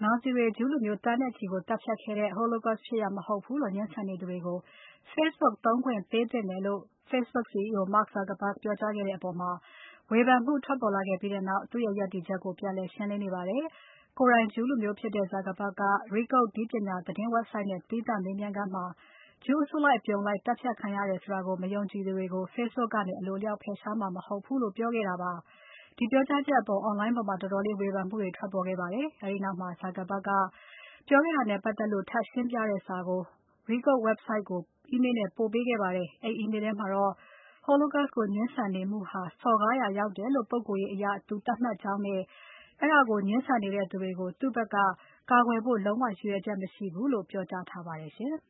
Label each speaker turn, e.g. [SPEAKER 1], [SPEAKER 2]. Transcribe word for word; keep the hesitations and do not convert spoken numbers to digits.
[SPEAKER 1] နာဇီတွေဂျူးလူမျိုးသန်းနဲ့ချီကိုသတ်ဖြတ်ခဲ့တဲ့ Holocaust ဖြစ်ရပ်မဟုတ်ဘူးလို့ ငြင်းဆန်နေသူတွေကို Facebook သုံးခွင့်ပေးသင့်တယ်လို့ Facebook စီအီးအို Mark Zuckerberg ပြောကြားခဲ့တဲ့အပေါ် ဝေဖန်မှုထွက်ပေါ်လာခဲ့ပြီးနောက် သူ့ရဲ့ရပ်တည်ချက်ကို ပြန်လည်ရှင်းလင်းနေပါတယ်။ ကိုယ်တိုင်ဂျူးလူမျိုးဖြစ်တဲ့ Zuckerberg က Recode နည်းပညာသတင်း Website နဲ့သီးသန့်မေးမြန်းခန်းမှာ ဂျူးအစုလိုက်အပြုံလိုက် သတ်ဖြတ်ခံရတယ်ဆိုတာကို မယုံကြည်သူတွေကို Facebook ကနေ အလိုအလျောက်ဖယ်ရှားမှာ မဟုတ်ဘူးလို့ ပြောခဲ့တာပါ။ ဒီပြောကြားချက်အပေါ် Online ပေါ်မှာတော်တော်လေးဝေဖန်မှုတွေထွက်ပေါ်ခဲ့ပါတယ်။ အဲဒီနောက် Zuckerberg ကပြောခဲ့တာနဲ့ပတ်သက်လို့ ထပ်ရှင်းပြတဲ့စာကို Recode Website ကို Email နဲ့ပို့ပေးခဲ့ပါတယ်။ အဲဒီ Email ထဲမှာတော့ Holocaust ကိုငြင်းဆန်နေမှုဟာ စော်ကားရာရောက်တယ်လို့ ပုဂ္ဂိုလ်ရေးအရ သူသတ်မှတ်ကြောင်းနဲ့ အဲဒါကိုငြင်းဆန်နေတဲ့သူတွေကို သူ့ဖက်က ကာကွယ်ဖို့လုံးဝရည်ရွယ်ချက်မရှိဘူးလို့ ပြောကြားထားပါတယ်ရှင်။